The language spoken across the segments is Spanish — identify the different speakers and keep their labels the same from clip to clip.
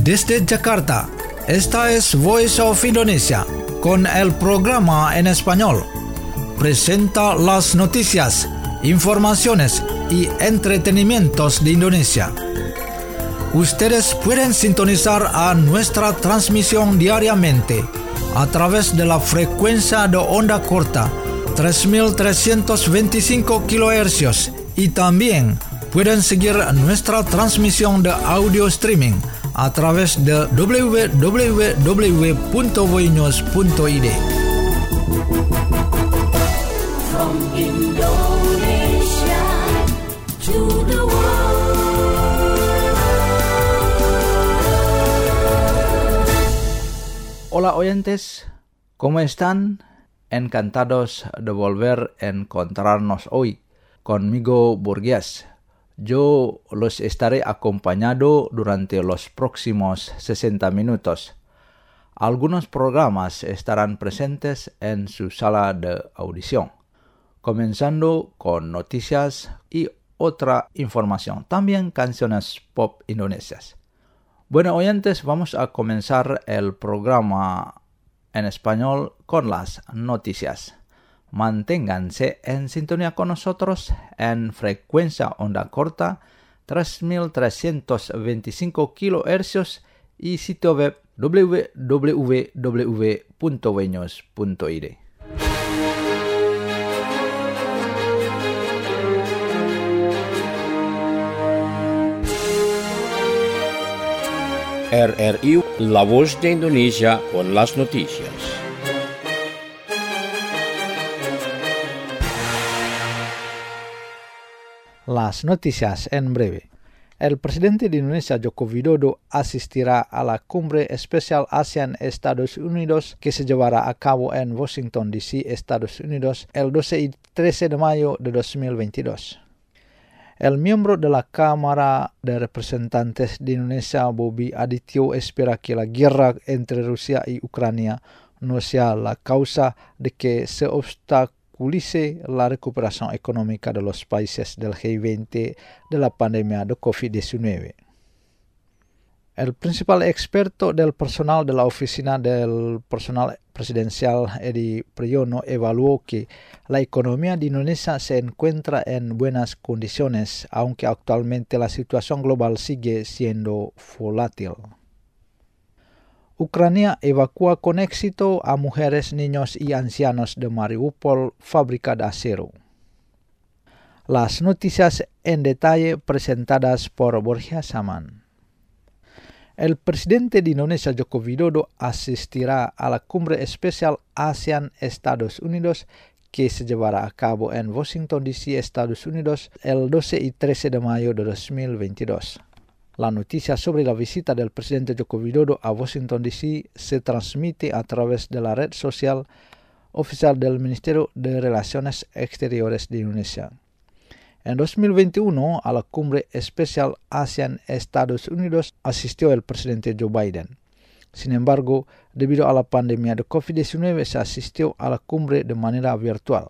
Speaker 1: Desde Jakarta, esta es Voice of Indonesia, con el programa en español. Presenta las noticias, informaciones y entretenimientos de Indonesia. Ustedes pueden sintonizar a nuestra transmisión diariamente a través de la frecuencia de onda corta 3.325 kHz y también pueden seguir nuestra transmisión de audio streaming a través de www.voinews.id.
Speaker 2: From Indonesia to the world.
Speaker 3: Hola oyentes, ¿cómo están? Encantados de volver a encontrarnos hoy. Conmigo Burgués. Yo los estaré acompañando durante los próximos 60 minutos. Algunos programas estarán presentes en su sala de audición, comenzando con noticias y otra información, también canciones pop indonesias. Bueno, oyentes, vamos a comenzar el programa en español con las noticias. Manténganse en sintonía con nosotros en frecuencia onda corta 3.325 kHz y sitio web www.voinews.id.
Speaker 4: RRI, La Voz de Indonesia con las noticias.
Speaker 3: Las noticias en breve. El presidente de Indonesia, Joko Widodo, asistirá a la cumbre especial ASEAN-Estados Unidos que se llevará a cabo en Washington, D.C., Estados Unidos, el 12 y 13 de mayo de 2022. El miembro de la Cámara de Representantes de Indonesia, Bobi Adityo, espera que la guerra entre Rusia y Ucrania no sea la causa de que se obstaculice la recuperación económica de los países del G20 de la pandemia de COVID-19. El principal experto del personal de la Oficina del Personal Presidencial, Edi Priyono, evaluó que la economía de Indonesia se encuentra en buenas condiciones, aunque actualmente la situación global sigue siendo volátil. Ucrania evacúa con éxito a mujeres, niños y ancianos de Mariupol, fábrica de acero. Las noticias en detalle presentadas por Borja Saman. El presidente de Indonesia, Joko Widodo, asistirá a la cumbre especial ASEAN-Estados Unidos que se llevará a cabo en Washington, D.C., Estados Unidos, el 12 y 13 de mayo de 2022. La noticia sobre la visita del presidente Joko Widodo a Washington, D.C. se transmite a través de la red social oficial del Ministerio de Relaciones Exteriores de Indonesia. En 2021, a la cumbre especial ASEAN-Estados Unidos asistió el presidente Joe Biden. Sin embargo, debido a la pandemia de COVID-19, se asistió a la cumbre de manera virtual.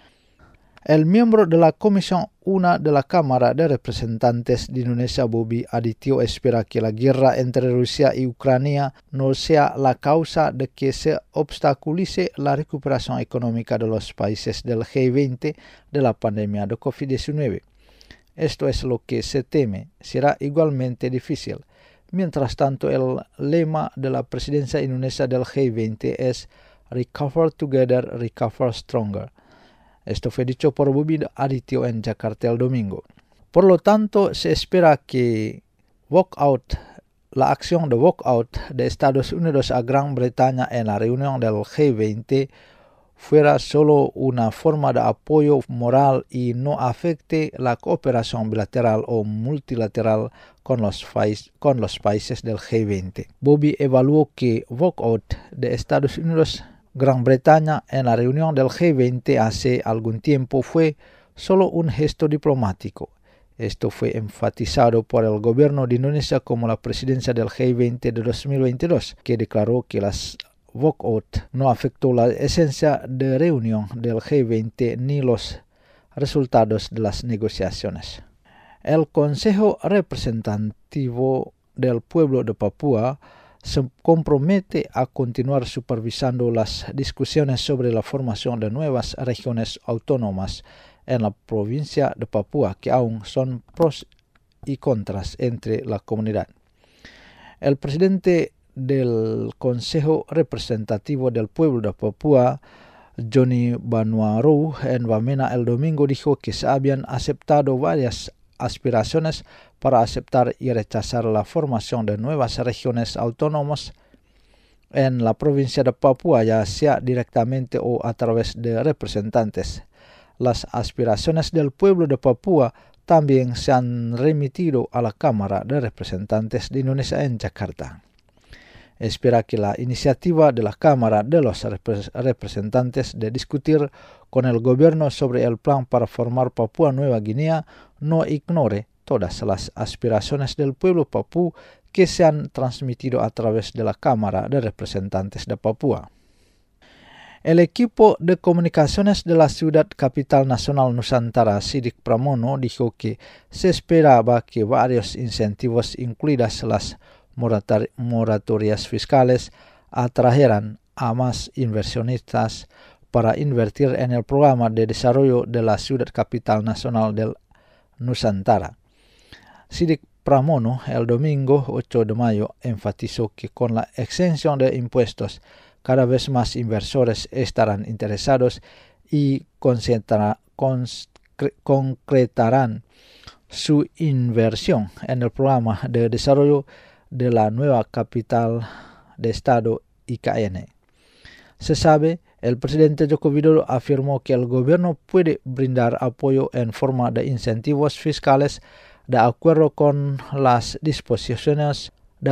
Speaker 3: El miembro de la Comisión 1 de la Cámara de Representantes de Indonesia, Bobi Adityo, espera que la guerra entre Rusia y Ucrania no sea la causa de que se obstaculice la recuperación económica de los países del G20 de la pandemia de COVID-19. Esto es lo que se teme, será igualmente difícil. Mientras tanto, el lema de la presidencia indonesia del G20 es Recover Together, Recover Stronger. Esto fue dicho por Bobi Adityo en Jakarta el domingo. Por lo tanto, se espera que la acción de walkout de Estados Unidos a Gran Bretaña en la reunión del G20 fuera solo una forma de apoyo moral y no afecte la cooperación bilateral o multilateral con los países del G20. Bobi evaluó que walkout de Estados Unidos Gran Bretaña en la reunión del G20 hace algún tiempo fue solo un gesto diplomático. Esto fue enfatizado por el gobierno de Indonesia como la presidencia del G20 de 2022, que declaró que las walkout no afectó la esencia de reunión del G20 ni los resultados de las negociaciones. El Consejo Representativo del Pueblo de Papúa se compromete a continuar supervisando las discusiones sobre la formación de nuevas regiones autónomas en la provincia de Papúa, que aún son pros y contras entre la comunidad. El presidente del Consejo Representativo del Pueblo de Papúa, Johnny Vanuaru, en Bamena el domingo dijo que se habían aceptado varias aspiraciones para aceptar y rechazar la formación de nuevas regiones autónomas en la provincia de Papúa, ya sea directamente o a través de representantes. Las aspiraciones del pueblo de Papúa también se han remitido a la Cámara de Representantes de Indonesia en Yakarta. Espera que la iniciativa de la Cámara de los Representantes de discutir con el gobierno sobre el plan para formar Papúa Nueva Guinea no ignore todas las aspiraciones del pueblo papú que se han transmitido a través de la Cámara de Representantes de Papúa. El equipo de comunicaciones de la ciudad capital nacional Nusantara, Sidik Pramono, dijo que se esperaba que varios incentivos, incluidas las moratorias fiscales, atrajeran a más inversionistas para invertir en el programa de desarrollo de la ciudad capital nacional del Nusantara. Sidik Pramono el domingo 8 de mayo enfatizó que con la exención de impuestos cada vez más inversores estarán interesados y concretarán su inversión en el programa de desarrollo de la nueva capital de Estado IKN. Se sabe, el presidente Joko Widodo afirmó que el gobierno puede brindar apoyo en forma de incentivos fiscales de acuerdo con las disposiciones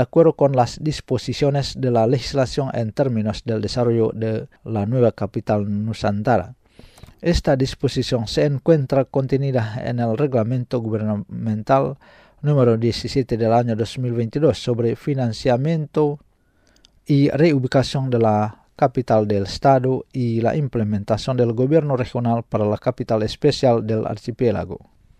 Speaker 3: de la legislación en términos del desarrollo de la nueva capital Nusantara. Esta disposición se encuentra contenida en el Reglamento Gubernamental número 17 del año 2022 sobre financiamiento y reubicación de la capital del Estado y la implementación del gobierno regional para la capital especial del archipiélago.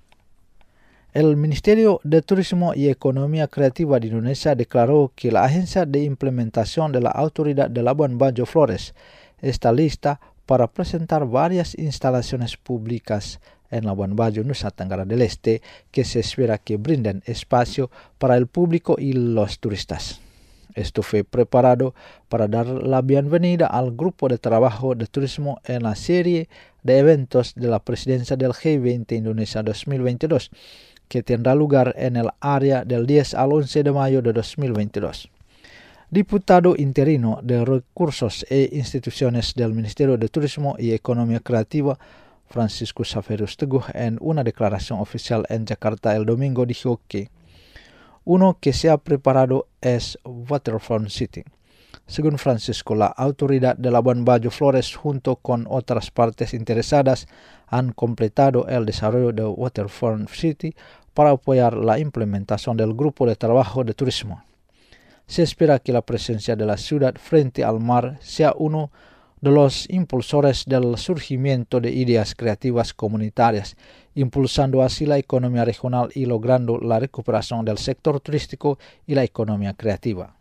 Speaker 3: El Ministerio de Turismo y Economía Creativa de Indonesia declaró que la Agencia de Implementación de la Autoridad de Labuan Bajo Flores está lista para presentar varias instalaciones públicas en Labuan Bajo, Nusa Tenggara del Este, que se espera que brinden espacio para el público y los turistas. Esto fue preparado para dar la bienvenida al grupo de trabajo de turismo en la serie de eventos de la presidencia del G20 Indonesia 2022, que tendrá lugar en el área del 10 al 11 de mayo de 2022. Diputado interino de Recursos e Instituciones del Ministerio de Turismo y Economía Creativa, Francisco Saferus Teguh, en una declaración oficial en Yakarta el domingo dijo que uno que se ha preparado es Waterfront City. Según Francisco, la autoridad de Labuan Bajo Flores junto con otras partes interesadas han completado el desarrollo de Waterfront City para apoyar la implementación del grupo de trabajo de turismo. Se espera que la presencia de la ciudad frente al mar sea uno de los impulsores del surgimiento de ideas creativas comunitarias, impulsando así la economía regional y logrando la recuperación del sector turístico y la economía creativa.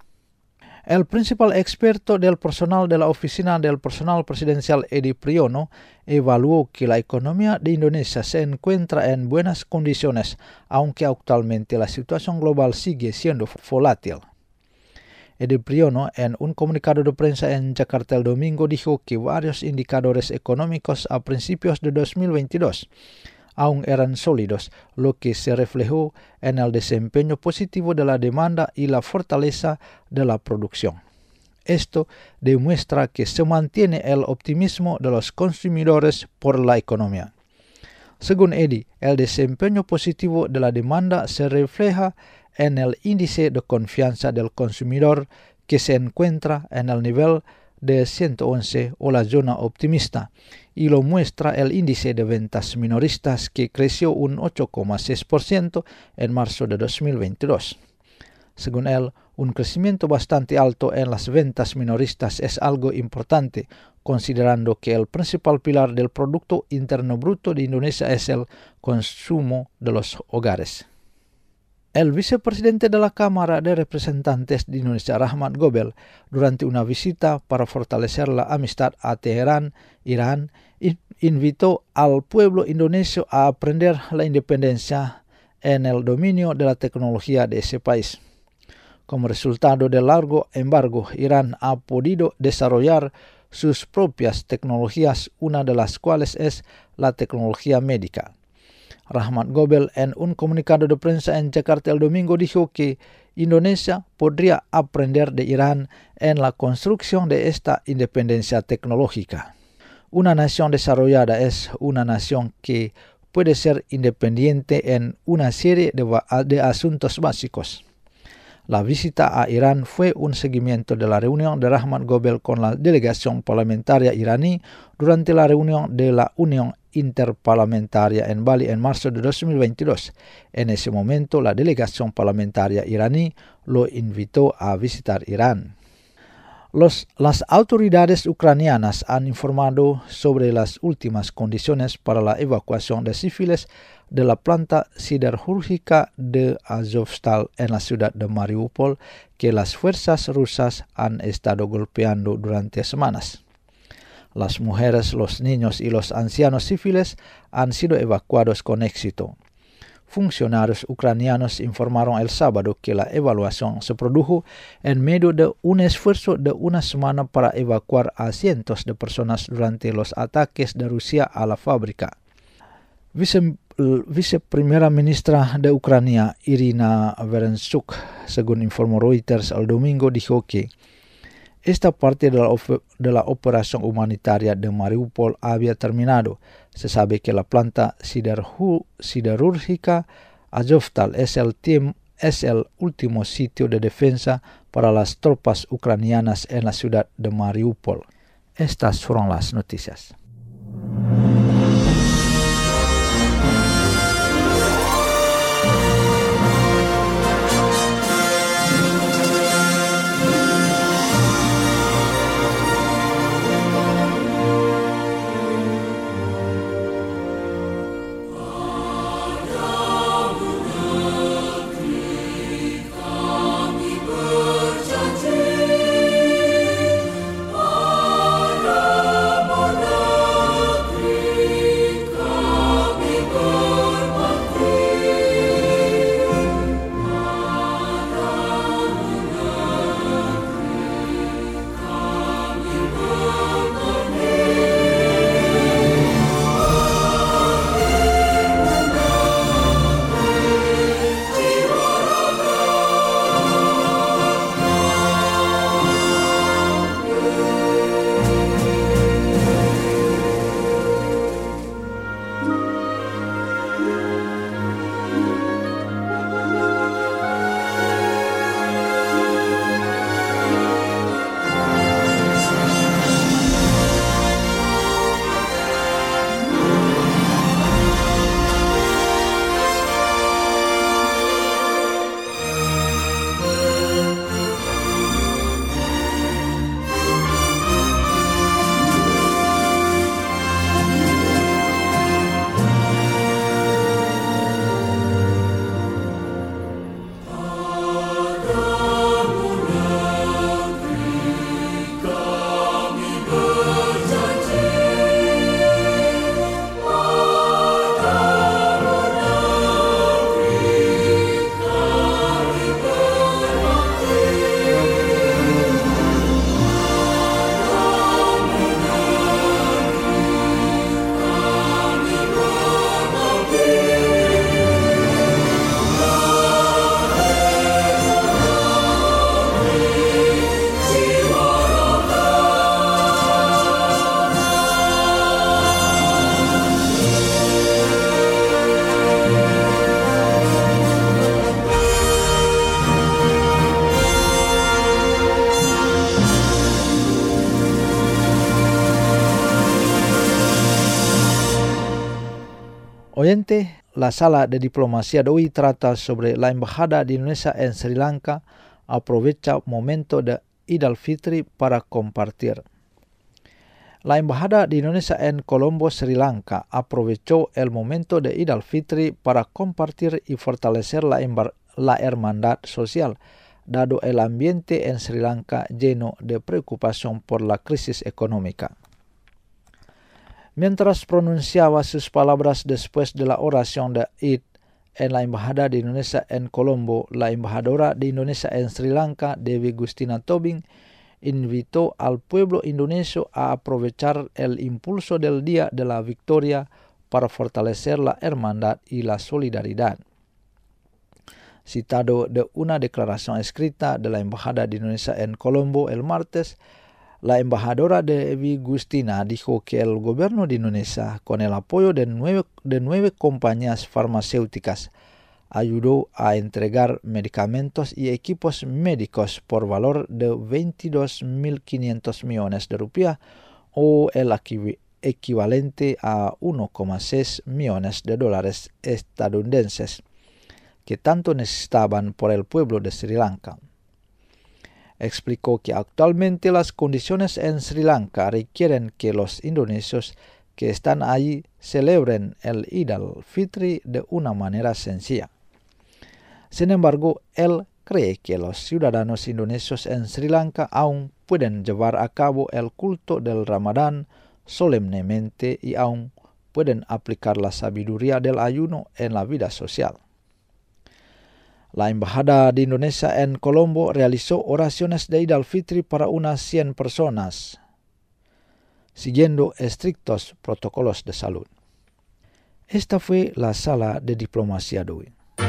Speaker 3: El principal experto del personal de la Oficina del Personal Presidencial, Edi Priyono, evaluó que la economía de Indonesia se encuentra en buenas condiciones, aunque actualmente la situación global sigue siendo volátil. Edi Priyono, en un comunicado de prensa en Yakarta el domingo, dijo que varios indicadores económicos a principios de 2022 aún eran sólidos, lo que se reflejó en el desempeño positivo de la demanda y la fortaleza de la producción. Esto demuestra que se mantiene el optimismo de los consumidores por la economía. Según Edi, el desempeño positivo de la demanda se refleja en el índice de confianza del consumidor, que se encuentra en el nivel de 111 o la zona optimista, y lo muestra el índice de ventas minoristas, que creció un 8,6% en marzo de 2022. Según él, un crecimiento bastante alto en las ventas minoristas es algo importante, considerando que el principal pilar del Producto Interno Bruto de Indonesia es el consumo de los hogares. El vicepresidente de la Cámara de Representantes de Indonesia, Rahmat Gobel, durante una visita para fortalecer la amistad a Teherán, Irán, invitó al pueblo indonesio a aprender la independencia en el dominio de la tecnología de ese país. Como resultado del largo embargo, Irán ha podido desarrollar sus propias tecnologías, una de las cuales es la tecnología médica. Rahmat Gobel en un comunicado de prensa en Jakarta el domingo dijo que Indonesia podría aprender de Irán en la construcción de esta independencia tecnológica. Una nación desarrollada es una nación que puede ser independiente en una serie de asuntos básicos. La visita a Irán fue un seguimiento de la reunión de Rahmat Gobel con la delegación parlamentaria iraní durante la reunión de la Unión Interparlamentaria en Bali en marzo de 2022. En ese momento, la delegación parlamentaria iraní lo invitó a visitar Irán. Las autoridades ucranianas han informado sobre las últimas condiciones para la evacuación de civiles de la planta siderúrgica de Azovstal en la ciudad de Mariupol, que las fuerzas rusas han estado golpeando durante semanas. Las mujeres, los niños y los ancianos civiles han sido evacuados con éxito. Funcionarios ucranianos informaron el sábado que la evacuación se produjo en medio de un esfuerzo de una semana para evacuar a cientos de personas durante los ataques de Rusia a la fábrica. Viceprimera ministra de Ucrania, Irina Vereshchuk, según informó Reuters el domingo, dijo que esta parte de la operación humanitaria de Mariupol había terminado. Se sabe que la planta siderúrgica Azovstal es el último sitio de defensa para las tropas ucranianas en la ciudad de Mariupol. Estas fueron las noticias. Oyente, la sala de diplomacia de hoy trata sobre la embajada de Indonesia en Sri Lanka aprovecha momento de Idul al-Fitri para compartir. La embajada de Indonesia en Colombo, Sri Lanka, aprovechó el momento de Idul al-Fitri para compartir y fortalecer la hermandad social, dado el ambiente en Sri Lanka lleno de preocupación por la crisis económica. Mientras pronunciaba sus palabras después de la oración de Eid en la Embajada de Indonesia en Colombo, la embajadora de Indonesia en Sri Lanka, Dewi Gustina Tobing, invitó al pueblo indonesio a aprovechar el impulso del Día de la Victoria para fortalecer la hermandad y la solidaridad. Citado de una declaración escrita de la Embajada de Indonesia en Colombo el martes, la embajadora Dewi Gustina dijo que el gobierno de Indonesia, con el apoyo de nueve compañías farmacéuticas, ayudó a entregar medicamentos y equipos médicos por valor de 22.500 millones de rupias o el equivalente a 1,6 millones de dólares estadounidenses, que tanto necesitaban por el pueblo de Sri Lanka. Explicó que actualmente las condiciones en Sri Lanka requieren que los indonesios que están allí celebren el Eid al-Fitr de una manera sencilla. Sin embargo, él cree que los ciudadanos indonesios en Sri Lanka aún pueden llevar a cabo el culto del Ramadán solemnemente y aún pueden aplicar la sabiduría del ayuno en la vida social. La Embajada de Indonesia en Colombo realizó oraciones de Eid al-Fitr para unas 100 personas, siguiendo estrictos protocolos de salud. Esta fue la sala de diplomacia de hoy.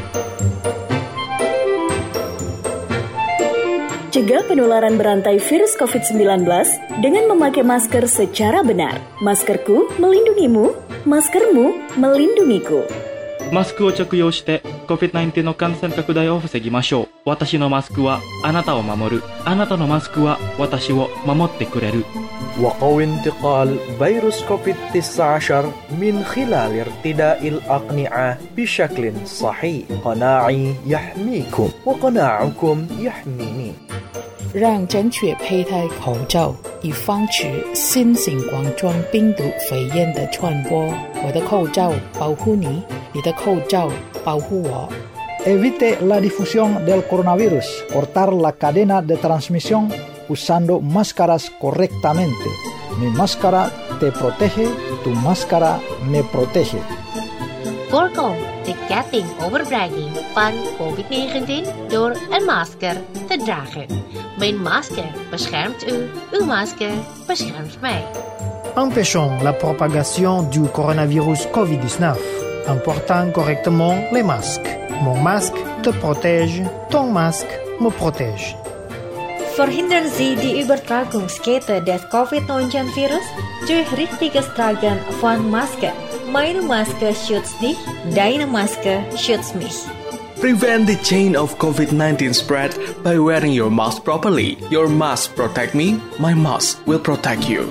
Speaker 5: Cegah penularan berantai virus COVID-19 dengan memakai masker secara benar. Maskerku melindungimu, maskermu melindungiku.
Speaker 6: マスクを着用して COVID-19 の感染拡大を防ぎましょう。私のマスクはあなたを守る。あなたのマスクは私を守ってくれる。
Speaker 7: وقوي انتقال فيروس كوفيد-19 من خلال ارتداء الأقنعة بشكل صحيح. قناعي يحميكم وقناعكم يحميني.
Speaker 8: 让正确佩戴口罩，以防止新型冠状病毒肺炎的传播。我的口罩保护你，你的口罩保护我。
Speaker 1: Evite la difusión del coronavirus. Cortar la cadena de transmisión usando máscaras correctamente. Mi máscara te protege, tu máscara me protege.
Speaker 9: Voorkom de ketting overbrenging van COVID-19 door een masker te dragen. Mijn masker beschermt u, uw masker beschermt mij.
Speaker 10: Empêchons la propagation du coronavirus COVID-19 en portant correctement les masques. Mon masque te protège, ton masque me protège.
Speaker 11: Verhindern Sie die Übertragungskette des COVID-19-Virus durch richtiges Tragen von Masken. Meine Maske schützt dich, deine Maske schützt mich.
Speaker 12: Prevent the chain of COVID-19 spread by wearing your mask properly. Your mask protect me, my mask will protect you.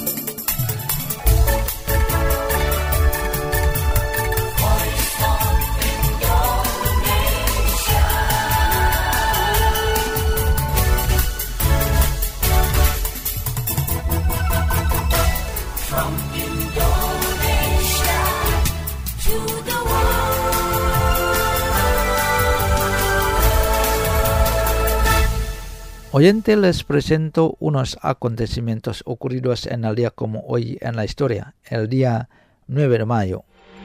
Speaker 3: Oyente, les presento unos acontecimientos ocurridos en el día como hoy en la historia, el día 9 de mayo.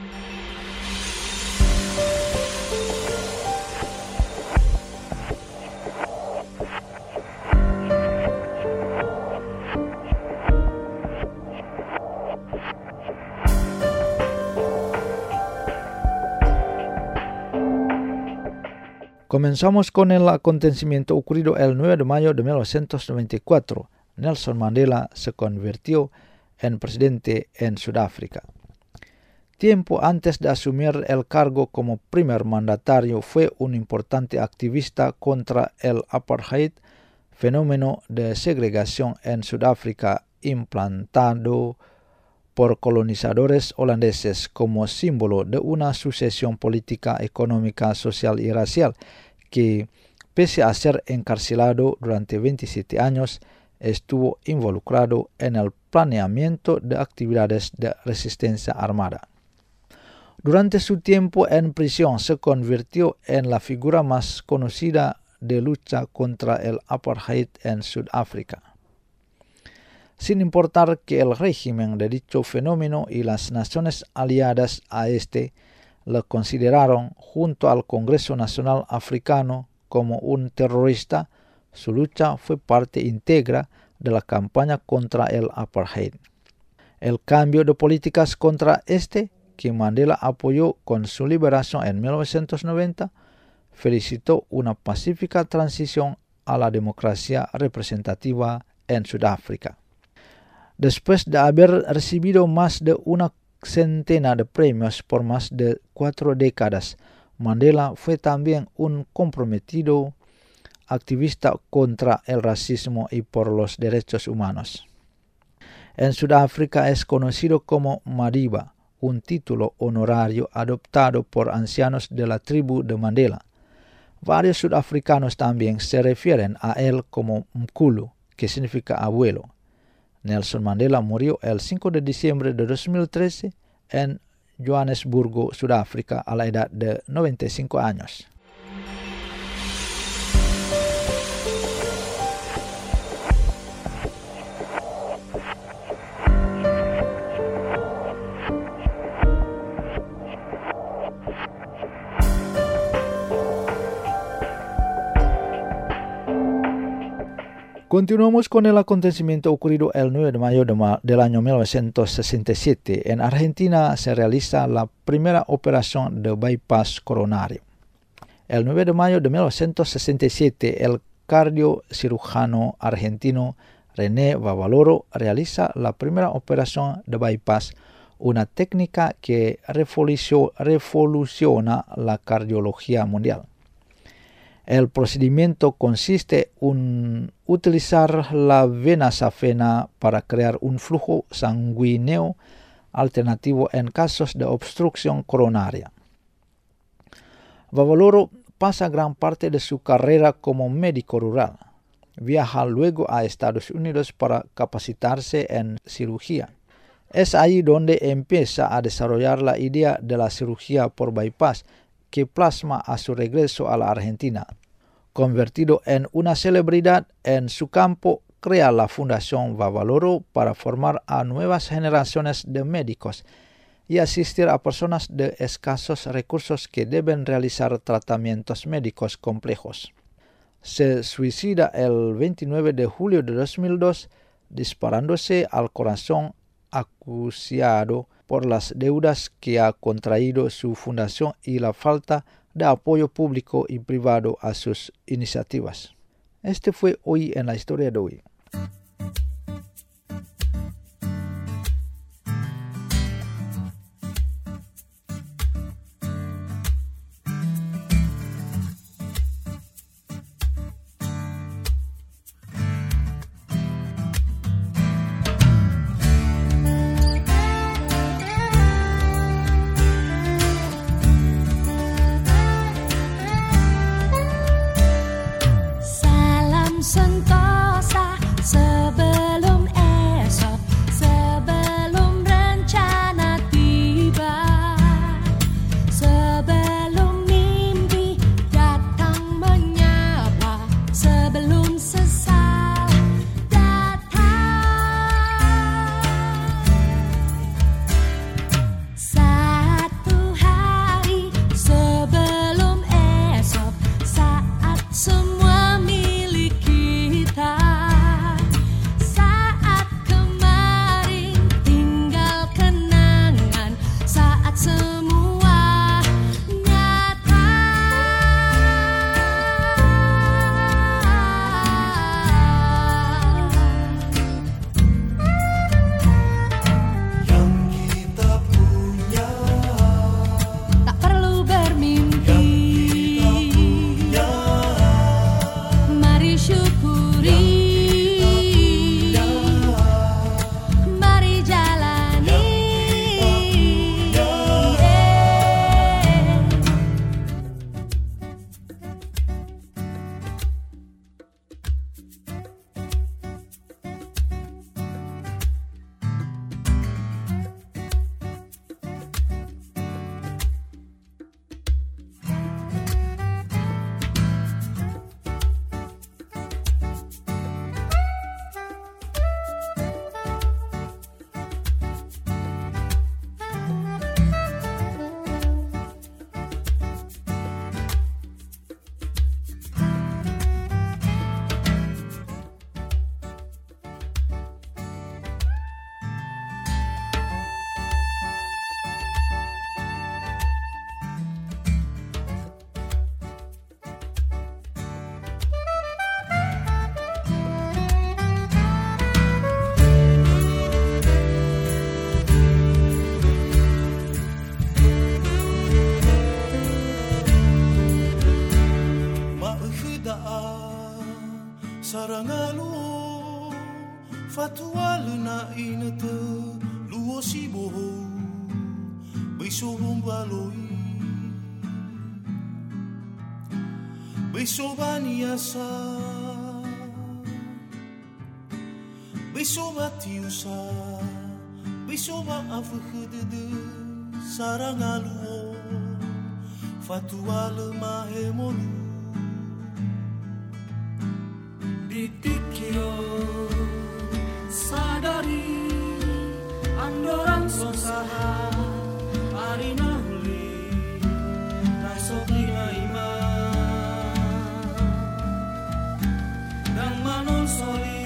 Speaker 3: Comenzamos con el acontecimiento ocurrido el 9 de mayo de 1994. Nelson Mandela se convirtió en presidente en Sudáfrica. Tiempo antes de asumir el cargo como primer mandatario, fue un importante activista contra el apartheid, fenómeno de segregación en Sudáfrica implantado por colonizadores holandeses como símbolo de una sucesión política, económica, social y racial que, pese a ser encarcelado durante 27 años, estuvo involucrado en el planeamiento de actividades de resistencia armada. Durante su tiempo en prisión se convirtió en la figura más conocida de lucha contra el apartheid en Sudáfrica. Sin importar que el régimen de dicho fenómeno y las naciones aliadas a este lo consideraron junto al Congreso Nacional Africano como un terrorista, su lucha fue parte íntegra de la campaña contra el apartheid. El cambio de políticas contra este, que Mandela apoyó con su liberación en 1990, felicitó una pacífica transición a la democracia representativa en Sudáfrica. Después de haber recibido más de una centena de premios por más de 4 décadas, Mandela fue también un comprometido activista contra el racismo y por los derechos humanos. En Sudáfrica es conocido como Madiba, un título honorario adoptado por ancianos de la tribu de Mandela. Varios sudafricanos también se refieren a él como Mkhulu, que significa abuelo. Nelson Mandela murió el 5 de diciembre de 2013 en Johannesburgo, Sudáfrica, a la edad de 95 años. Continuamos con el acontecimiento ocurrido el 9 de mayo del año 1967. En Argentina se realiza la primera operación de bypass coronario. El 9 de mayo de 1967, el cardiocirujano argentino René Vavaloro realiza la primera operación de bypass, una técnica que revoluciona la cardiología mundial. El procedimiento consiste en utilizar la vena safena para crear un flujo sanguíneo alternativo en casos de obstrucción coronaria. Vavaloro pasa gran parte de su carrera como médico rural. Viaja luego a Estados Unidos para capacitarse en cirugía. Es ahí donde empieza a desarrollar la idea de la cirugía por bypass, que plasma a su regreso a la Argentina. Convertido en una celebridad en su campo, crea la Fundación Vavaloro para formar a nuevas generaciones de médicos y asistir a personas de escasos recursos que deben realizar tratamientos médicos complejos. Se suicida el 29 de julio de 2002 disparándose al corazón, acuciado por las deudas que ha contraído su fundación y la falta de apoyo público y privado a sus iniciativas. Este fue Hoy en la Historia de hoy.
Speaker 13: Bisobombaloi Bisobaniasa Bisobatiusa Bisoba afukhuddu sarangaluo Fatuale mahemolu Dikikio sadari Andorang sosaha Arina huli Rasok lima ima Dan manon soli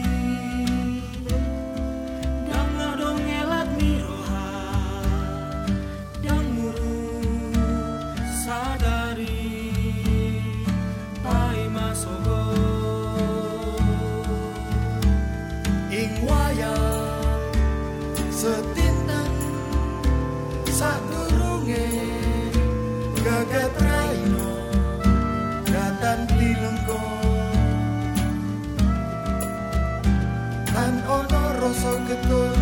Speaker 13: Dan ngadong elat miroha Dan muru sadari Tai masogo Ing wayang setindan sadurunge gagat raino gatan tilengko tan ono rasa ketun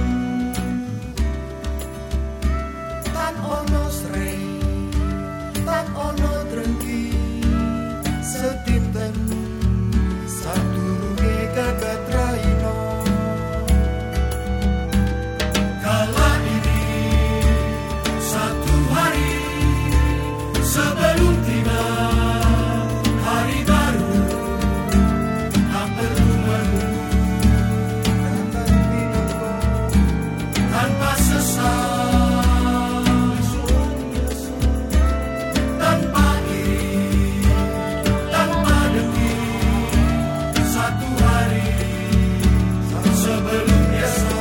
Speaker 13: tan ono srei tan ono drengki setindan sadurunge gagat raino kala ini satu hari sebelum tiba hari baru tak perlu menunggu tanpa sesal tanpa iri tanpa dengki satu hari sebelum esok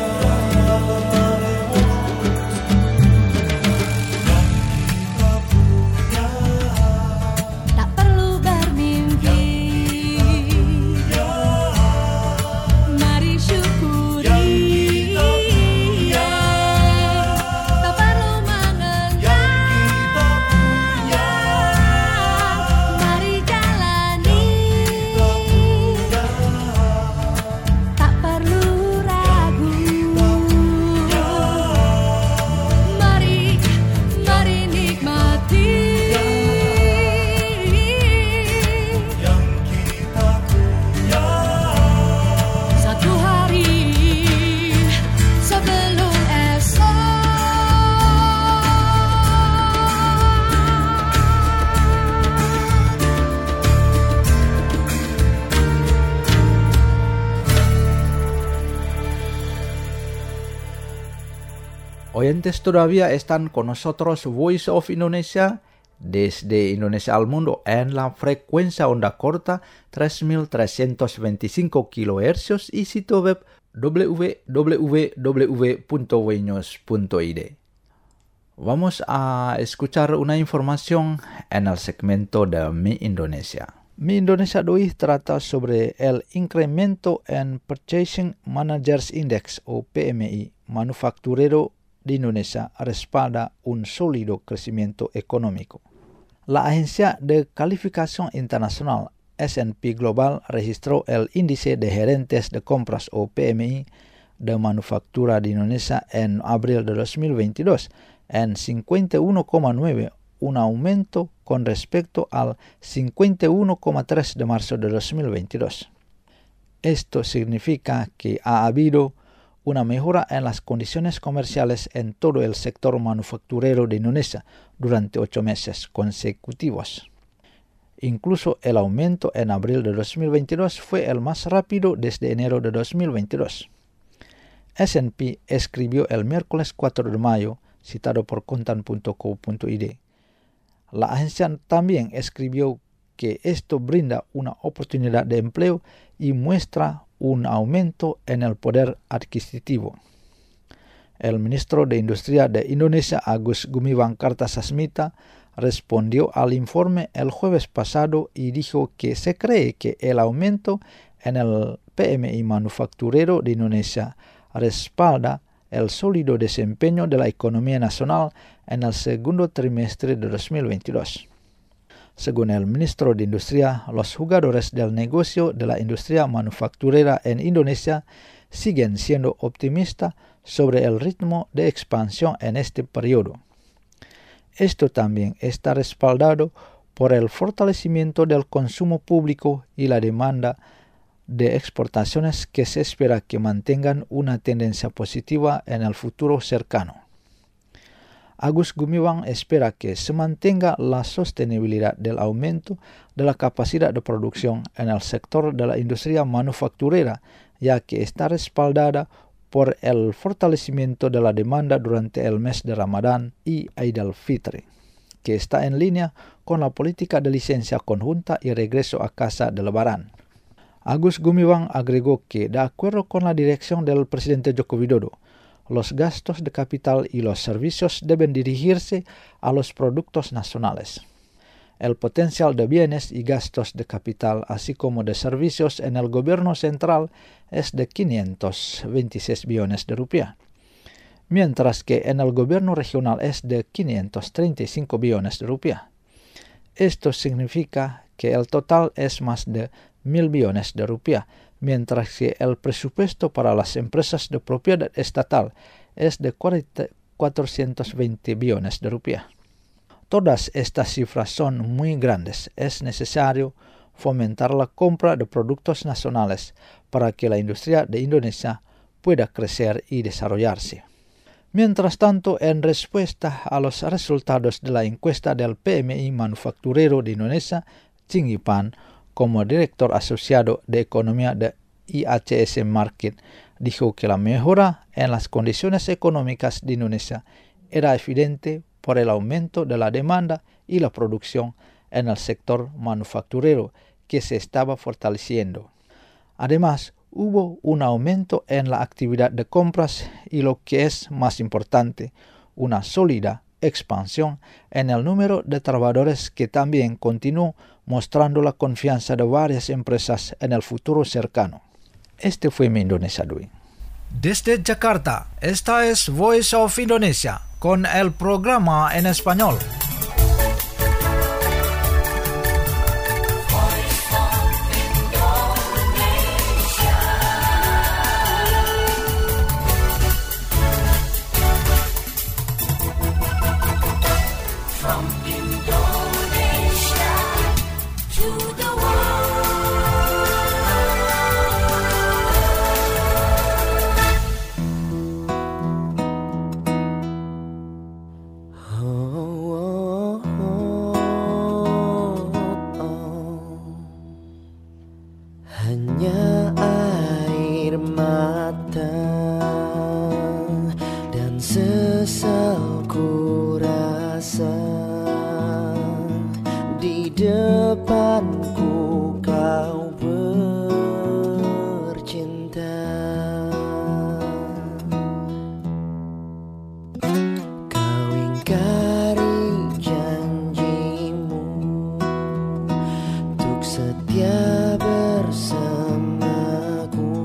Speaker 3: Oyentes todavía están con nosotros Voice of Indonesia desde Indonesia al mundo en la frecuencia onda corta 3325 kHz y sitio web www.wnews.id. Vamos a escuchar una información en el segmento de Mi Indonesia. Mi Indonesia de hoy trata sobre el incremento en Purchasing Managers Index o PMI manufacturero de Indonesia respalda un sólido crecimiento económico. La agencia de calificación internacional S&P Global registró el índice de gerentes de compras o PMI de manufactura de Indonesia en abril de 2022 en 51,9, un aumento con respecto al 51,3 de marzo de 2022. Esto significa que ha habido una mejora en las condiciones comerciales en todo el sector manufacturero de Indonesia durante 8 meses consecutivos. Incluso el aumento en abril de 2022 fue el más rápido desde enero de 2022. S&P escribió el miércoles 4 de mayo, citado por contan.co.id. La agencia también escribió que esto brinda una oportunidad de empleo y muestra un aumento en el poder adquisitivo. El ministro de Industria de Indonesia, Agus Gumiwang Kartasasmita, respondió al informe el jueves pasado y dijo que se cree que el aumento en el PMI manufacturero de Indonesia respalda el sólido desempeño de la economía nacional en el segundo trimestre de 2022. Según el ministro de Industria, los jugadores del negocio de la industria manufacturera en Indonesia siguen siendo optimistas sobre el ritmo de expansión en este periodo. Esto también está respaldado por el fortalecimiento del consumo público y la demanda de exportaciones que se espera que mantengan una tendencia positiva en el futuro cercano. Agus Gumiwang espera que se mantenga la sostenibilidad del aumento de la capacidad de producción en el sector de la industria manufacturera, ya que está respaldada por el fortalecimiento de la demanda durante el mes de Ramadán y Eid al-Fitr, que está en línea con la política de licencia conjunta y regreso a casa de Lebaran. Agus Gumiwang agregó que, de acuerdo con la dirección del presidente Joko Widodo, los gastos de capital y los servicios deben dirigirse a los productos nacionales. El potencial de bienes y gastos de capital, así como de servicios en el gobierno central, es de 526 billones de rupias, mientras que en el gobierno regional es de 535 billones de rupias. Esto significa que el total es más de 1.000 billones de rupias, mientras que el presupuesto para las empresas de propiedad estatal es de 420 billones de rupias. Todas estas cifras son muy grandes. Es necesario fomentar la compra de productos nacionales para que la industria de Indonesia pueda crecer y desarrollarse. Mientras tanto, en respuesta a los resultados de la encuesta del PMI Manufacturero de Indonesia, Ching Ipan, como director asociado de economía de IHS Markit, dijo que la mejora en las condiciones económicas de Indonesia era evidente por el aumento de la demanda y la producción en el sector manufacturero que se estaba fortaleciendo. Además, hubo un aumento en la actividad de compras y, lo que es más importante, una sólida expansión en el número de trabajadores que también continuó mostrando la confianza de varias empresas en el futuro cercano. Este fue mi Indonesia Dui.
Speaker 1: Desde Jakarta, esta es Voice of Indonesia con el programa en español.
Speaker 2: From Indonesia to the
Speaker 14: Hanya air mata dan sesal ku rasa di depanku kau bercinta. Kau ingkari janjimu untuk setia bersamaku.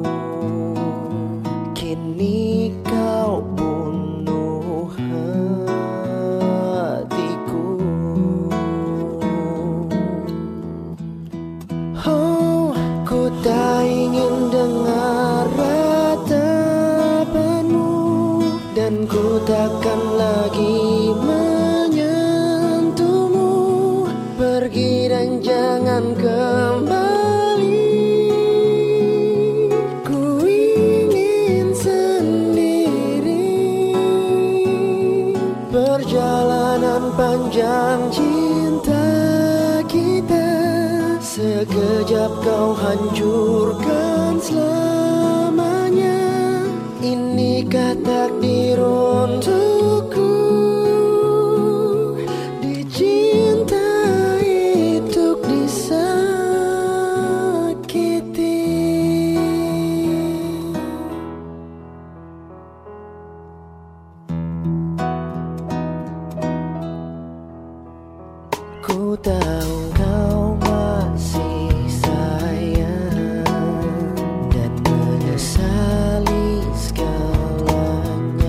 Speaker 14: Kini kau bunuh hatiku. Oh, ku tak ingin dengar ratapanmu, dan ku takkan lagi menyentuhmu. Pergi dan jangan kembali. Ku ingin sendiri. Perjalanan panjang cinta kita, sekejap kau hancurkan selamanya. Inikah takdir untukku dicintai untuk disakiti. Ku tahu kau masih sayang dan menyesali segalanya.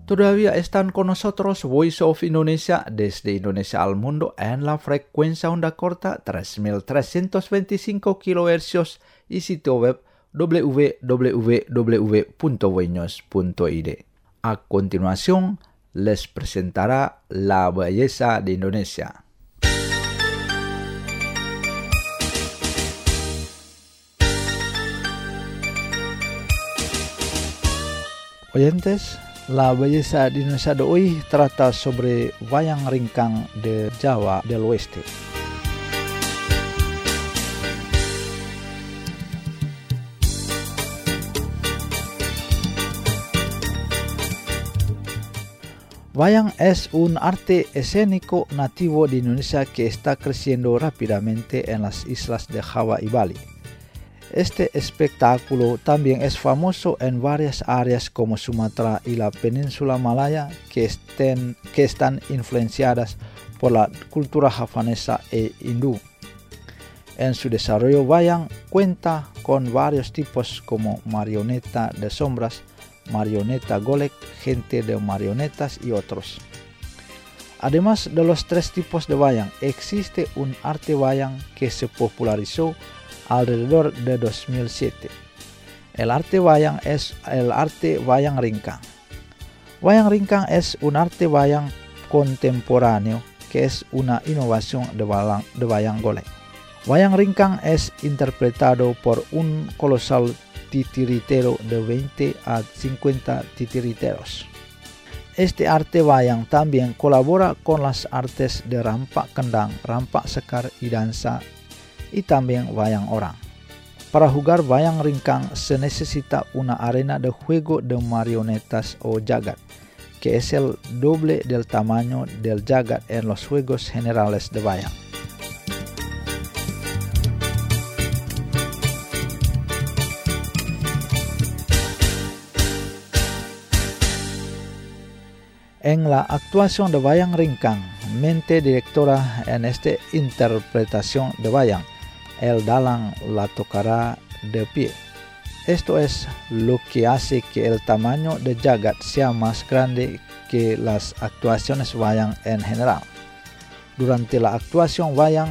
Speaker 3: Todavía están con nosotros Voice of Indonesia desde Indonesia al mundo en la frecuencia onda corta 3325 kHz y sitio web www.voinews.id. A continuación, les presentará La Belleza de Indonesia. Oyentes, La Belleza de Indonesia de hoy trata sobre wayang ringkang de Jawa del Oeste. Wayang es un arte escénico nativo de Indonesia que está creciendo rápidamente en las islas de Java y Bali. Este espectáculo también es famoso en varias áreas como Sumatra y la península malaya que están influenciadas por la cultura javanesa e hindú. En su desarrollo, wayang cuenta con varios tipos como marioneta de sombras, marioneta golek, gente de marionetas y otros. Además de los tres tipos de wayang, existe un arte wayang que se popularizó alrededor de 2007. El arte wayang es el arte wayang ringkang. Wayang ringkang es un arte wayang contemporáneo que es una innovación de wayang golek. Wayang ringkang es interpretado por un colosal titiritero de 20 a 50 titiriteros. Este arte wayang también colabora con las artes de rampak kendang, rampak sekar y danza, y también wayang orang. Para jugar wayang ringkang se necesita una arena de juego de marionetas o jagat, que es el doble del tamaño del jagat en los juegos generales de wayang. En la actuación de wayang ringkang, mente directora en esta interpretación de wayang, el dalang la tocará de pie. Esto es lo que hace que el tamaño de jagat sea más grande que las actuaciones wayang en general. Durante la actuación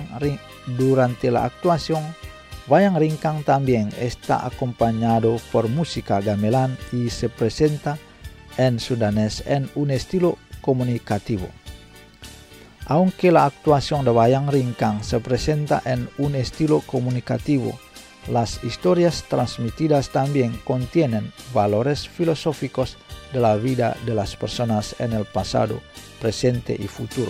Speaker 3: wayang ringkang también está acompañado por música gamelan y se presenta en sudanés en un estilo comunicativo. Aunque la actuación de wayang ringkang se presenta en un estilo comunicativo, las historias transmitidas también contienen valores filosóficos de la vida de las personas en el pasado, presente y futuro.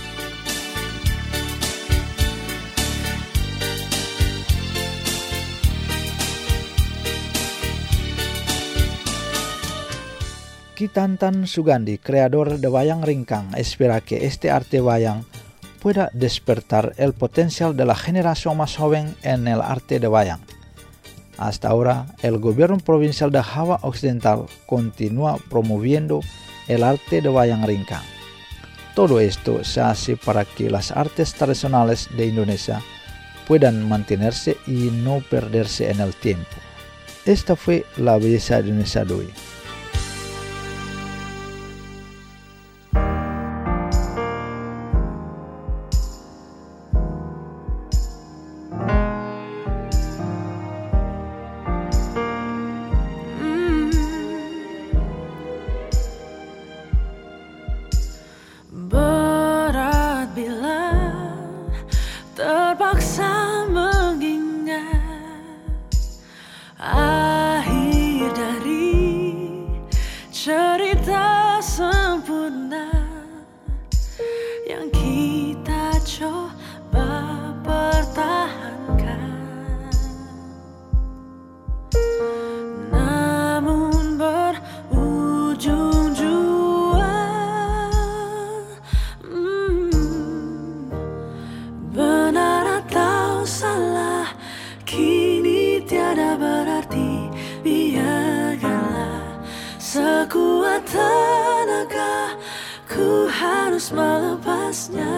Speaker 3: Kitantan Sugandi, creador de wayang ringkang, espera que este arte wayang pueda despertar el potencial de la generación más joven en el arte de wayang. Hasta ahora, el gobierno provincial de Java Occidental continúa promoviendo el arte de wayang ringkang. Todo esto se hace para que las artes tradicionales de Indonesia puedan mantenerse y no perderse en el tiempo. Esta fue La Belleza de Indonesia de hoy.
Speaker 14: Sekuat tenaga ku harus melepasnya.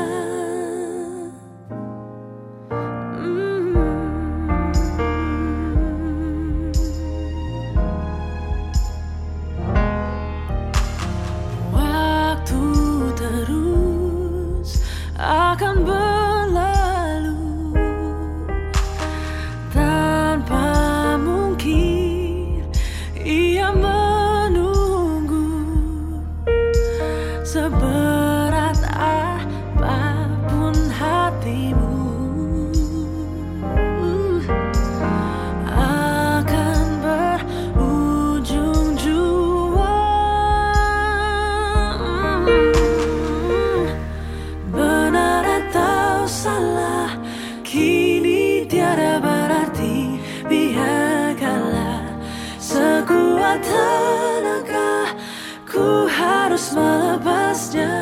Speaker 14: seberat apapun hatimu akan berujung jua. Benar atau salah kini tiada berarti, biarkanlah sekuat tenaga ku harus melepasnya.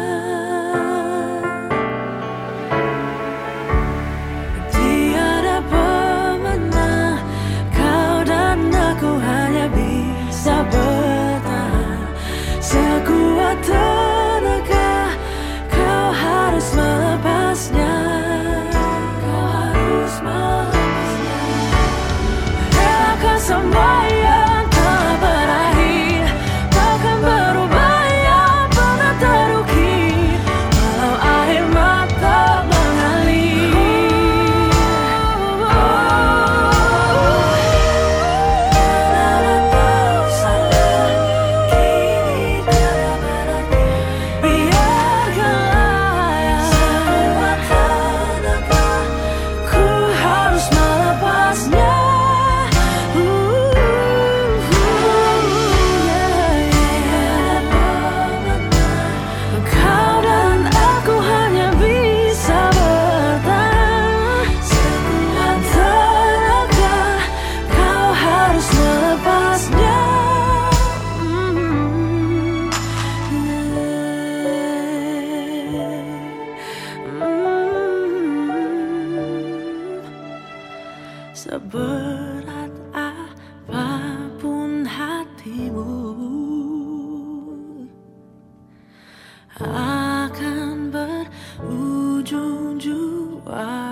Speaker 14: Tiada pemenang, kau dan aku hanya bisa bertahan. Sekuat tenaga kau harus melepasnya. Kau harus melepasnya. Relakan semua yang telah berakhir, takkan berubah yang pernah terukir, walau air mata mengalir. Benar atau salah kini tiada berarti, biarkanlah sekuat tenaga ku harus melepasnya. Kau dan aku hanya bisa bertahan. Sekuat tenaga kau harus melepasnya. Seberat apapun hatimu akan berujung jua.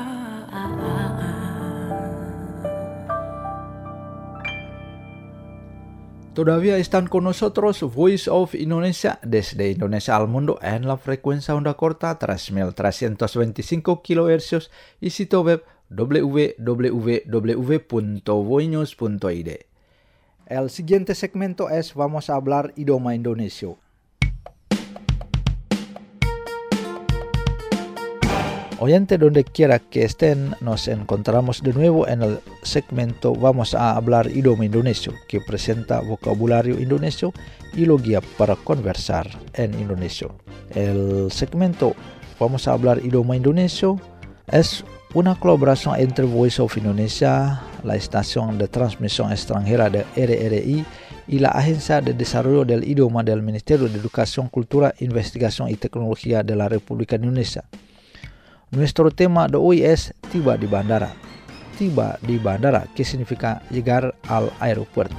Speaker 3: Todavía están con nosotros Voice of Indonesia desde Indonesia al mundo en la frecuencia onda corta 3325 kHz y sitio web www.voinews.id. El siguiente segmento es Vamos a hablar idioma Indonesia. Oyente, donde quiera que estén, nos encontramos de nuevo en el segmento Vamos a hablar idioma Indonesia, que presenta vocabulario indonesio y lo guía para conversar en Indonesia. El segmento Vamos a hablar idioma Indonesia es una colaboración entre Voice of Indonesia, la estación de transmisión extranjera de RRI y la Agencia de Desarrollo del Idioma del Ministerio de Educación, Cultura, Investigación y Tecnología de la República Indonesia. Nuestro tema de hoy es tiba di bandara. Tiba di bandara, que significa llegar al aeropuerto.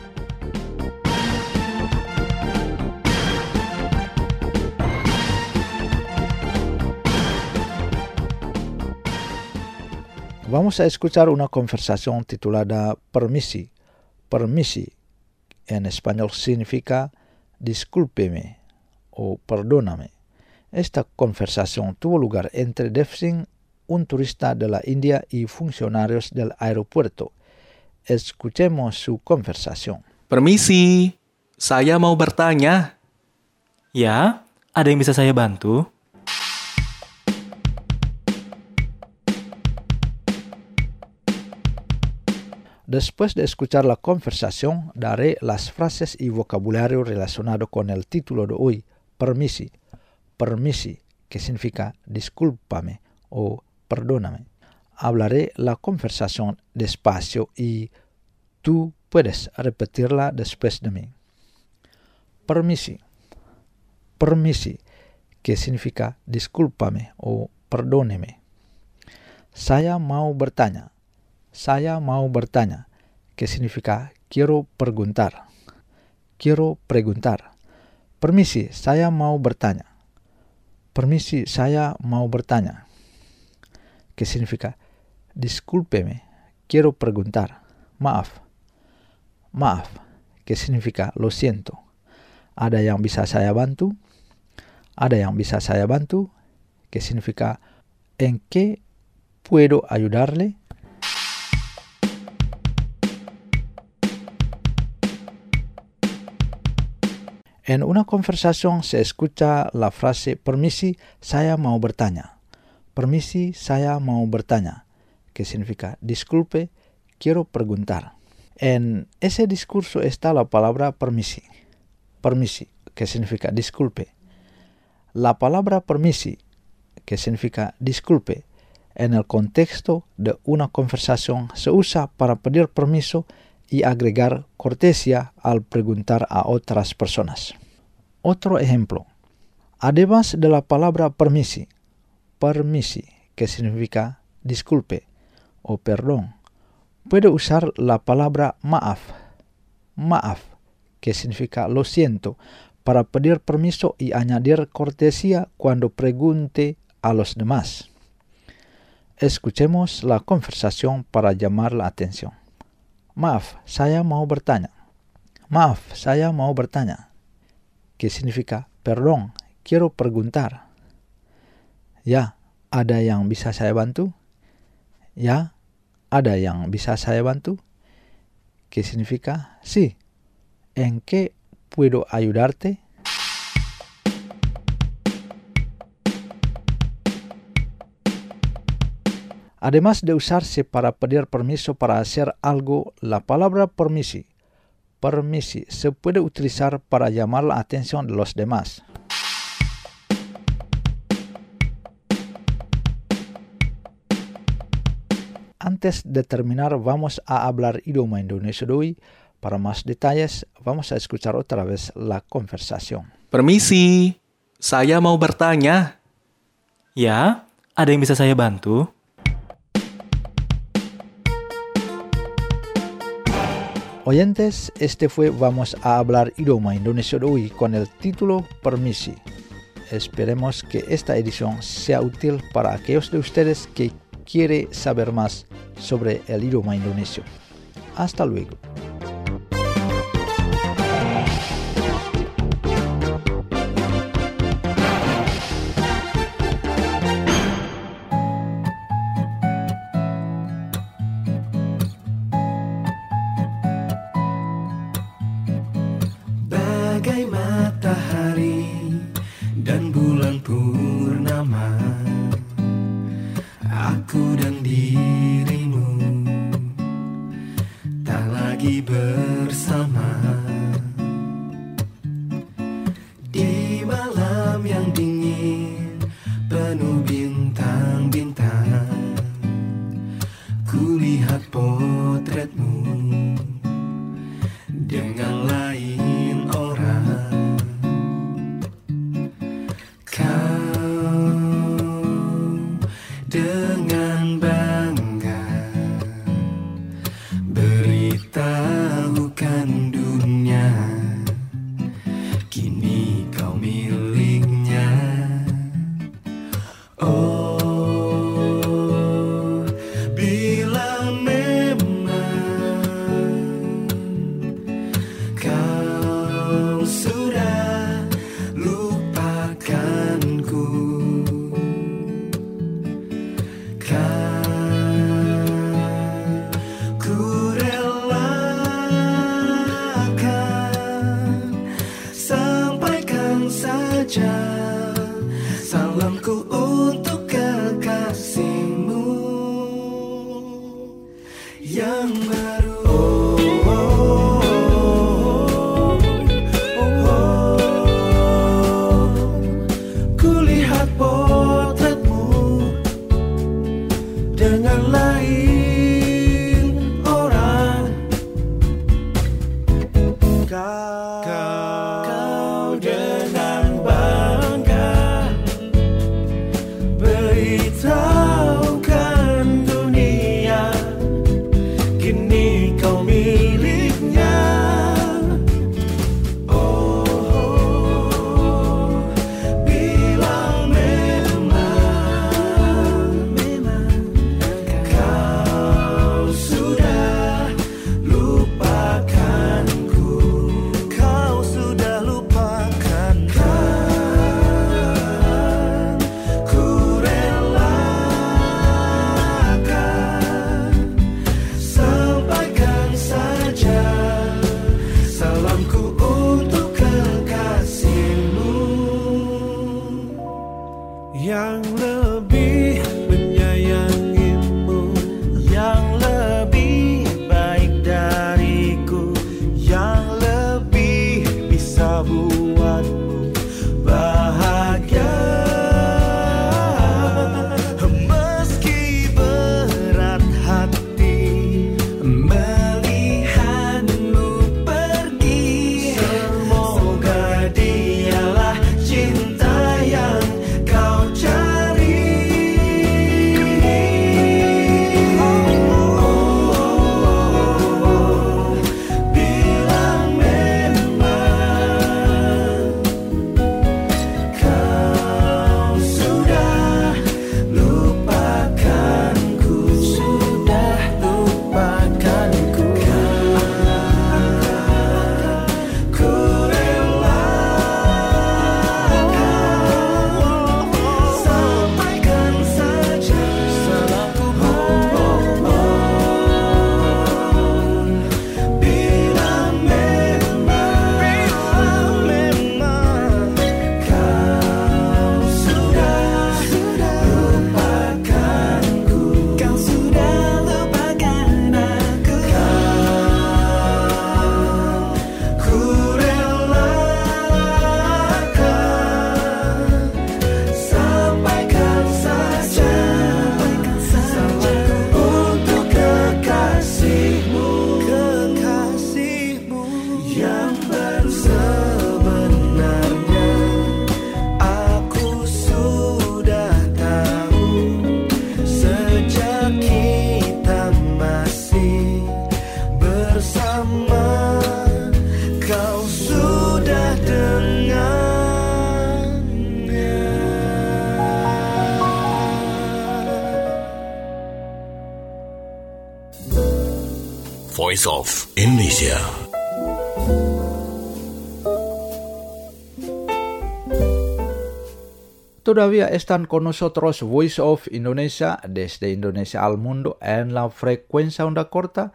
Speaker 3: Vamos a escuchar una conversación titulada Permisi. Permisi en español significa discúlpeme o perdóname. Esta conversación tuvo lugar entre Devsing, un turista de la India, y funcionarios del aeropuerto. Escuchemos su conversación.
Speaker 15: Permisi, saya mau bertanya.
Speaker 16: Ya, ada yang bisa saya bantu?
Speaker 3: Después de escuchar la conversación, daré las frases y vocabulario relacionado con el título de hoy, Permisi. Permisi, que significa discúlpame o perdóname. Hablaré la conversación despacio y tú puedes repetirla después de mí. Permisi. Permisi, que significa discúlpame o perdóneme. Saya mau bertanya. Saya mau bertanya, que significa quiero preguntar. Quiero preguntar. Permisi, saya mau bertanya. Permisi, saya mau bertanya, que significa discúlpeme, quiero preguntar. Maaf. Maaf, que significa lo siento. ¿Ada yang bisa saya bantu? Ada yang bisa saya bantu, que significa ¿en qué puedo ayudarle? En una conversación se escucha la frase permisi, saya mau bertanya. Permisi, saya mau bertanya, que significa disculpe, quiero preguntar. En ese discurso está la palabra permisi. Permisi, que significa disculpe. La palabra permisi, que significa disculpe, en el contexto de una conversación se usa para pedir permiso y agregar cortesía al preguntar a otras personas. Otro ejemplo. Además de la palabra permisi, que significa disculpe o perdón, puede usar la palabra maaf, que significa lo siento, para pedir permiso y añadir cortesía cuando pregunte a los demás. Escuchemos la conversación para llamar la atención. Maaf, saya mau bertanya. Maaf, saya mau bertanya. Que significa, perdón, quiero preguntar. Ya, ada yang bisa saya bantu? Ya, ada yang bisa saya bantu? Que significa, sí. ¿En qué puedo ayudarte? Además de usarse para pedir permiso para hacer algo, la palabra permisi se puede utilizar para llamar la atención de los demás. Antes de terminar, vamos a hablar idioma Indonesia de hoy. Para más detalles, vamos a escuchar otra vez la conversación.
Speaker 15: Permisi, saya mau bertanya.
Speaker 16: Ya, ada yang bisa saya bantu?
Speaker 3: Oyentes, este fue Vamos a hablar idioma Indonesia de hoy con el título Permisi. Esperemos que esta edición sea útil para aquellos de ustedes que quieren saber más sobre el idioma indonesio. Hasta luego.
Speaker 13: Bagai matahari dan bulan purnama, aku dan dirimu tak lagi bersama. Di malam yang dingin penuh bintang-bintang, kulihat potretmu dengan lain orang. Kau dengan bangga beritahukan dunia, kini kau miliknya. Oh, bila memang kau sudah lupakanku, kan ku relakan, sampaikan saja salamku untuk kekasihmu yang baru. Kulihat potretmu dengan lain orang. Kau dengan bangga yang lebih menyayangimu, yang lebih baik dariku, yang lebih bisa buatmu bahagia. Meski berat hati melihatmu pergi, semoga dialah cinta yang kau cari. Bila memang kau sudah lupakanku, ku relakan, sampaikan saja salahku. Bila memang kau sudah lupakanku, kau sudah lupakan aku, ku relakan, sampaikan saja salahku untuk kekasihmu, yang baru sebenarnya aku sudah tahu. Sejak kita masih bersama, kau sudah dengannya.
Speaker 17: Voice of Indonesia.
Speaker 3: Todavía están con nosotros Voice of Indonesia desde Indonesia al mundo en la frecuencia onda corta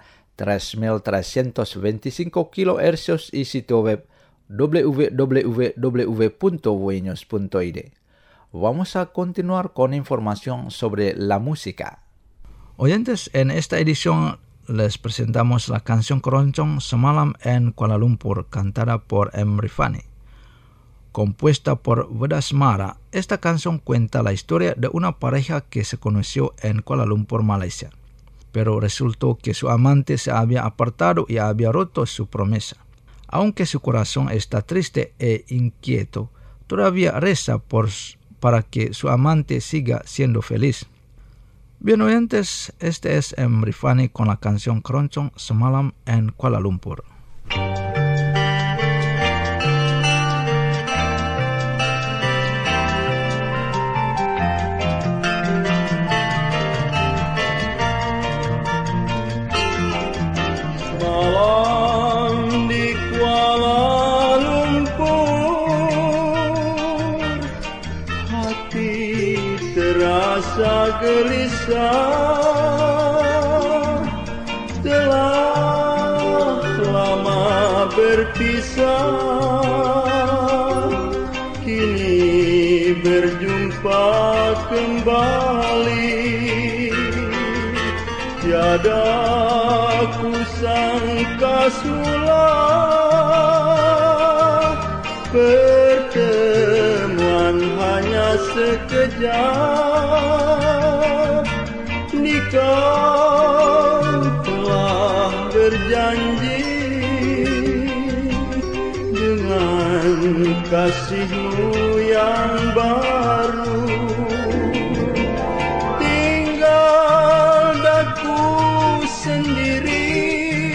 Speaker 3: 3325 kHz y sitio web www.voinews.id. Vamos a continuar con información sobre la música. Oyentes, en esta edición les presentamos la canción Keroncong Semalam en Kuala Lumpur, cantada por M. Rifani. Compuesta por Vedasmara, esta canción cuenta la historia de una pareja que se conoció en Kuala Lumpur, Malaysia, pero resultó que su amante se había apartado y había roto su promesa. Aunque su corazón está triste e inquieto, todavía reza para que su amante siga siendo feliz. Bien oyentes, este es M. Rifani con la canción Keroncong Semalam en Kuala Lumpur.
Speaker 13: Malam di Kuala Lumpur, hati terasa gelisah. Telah lama berpisah, kini berjumpa kembali. Tiada kusangka semula, pertemuan hanya sekejap. Nikah telah berjanji dengan kasihmu yang baru. Tinggal daku sendiri,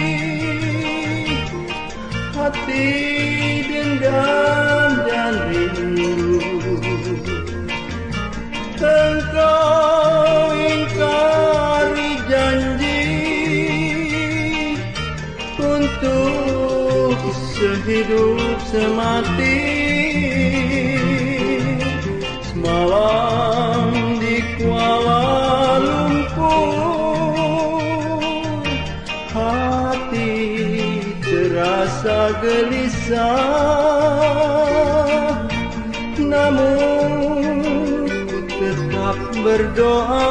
Speaker 13: hati dendam dan rindu. Engkau ingkari janji untuk sehidup semati. Semalam di Kuala Lumpur, hati terasa gelisah. Namun berdoa,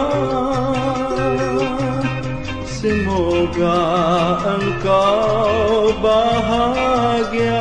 Speaker 13: semoga engkau bahagia.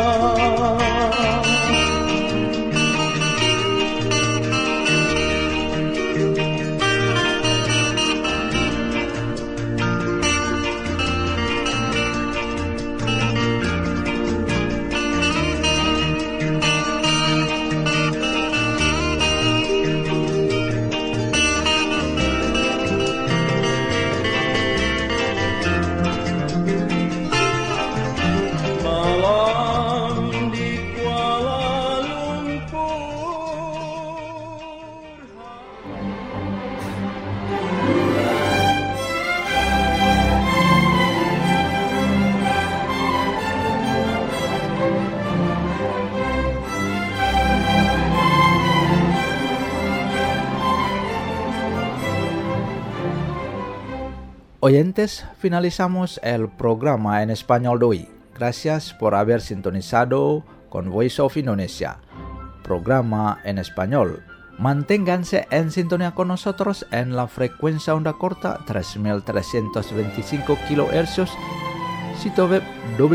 Speaker 3: Oyentes, finalizamos el programa en español de hoy. Gracias por haber sintonizado con Voice of Indonesia, programa en español. Manténganse en sintonía con nosotros en la frecuencia onda corta 3325 kHz, sitio web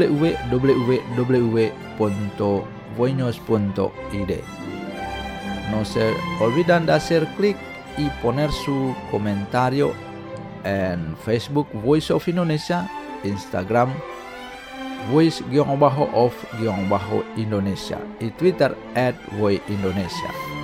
Speaker 3: www.voinos.id. No se olviden de hacer clic y poner su comentario en Facebook Voice of Indonesia, Instagram Voice_of_Indonesia y Twitter @voiceindonesia.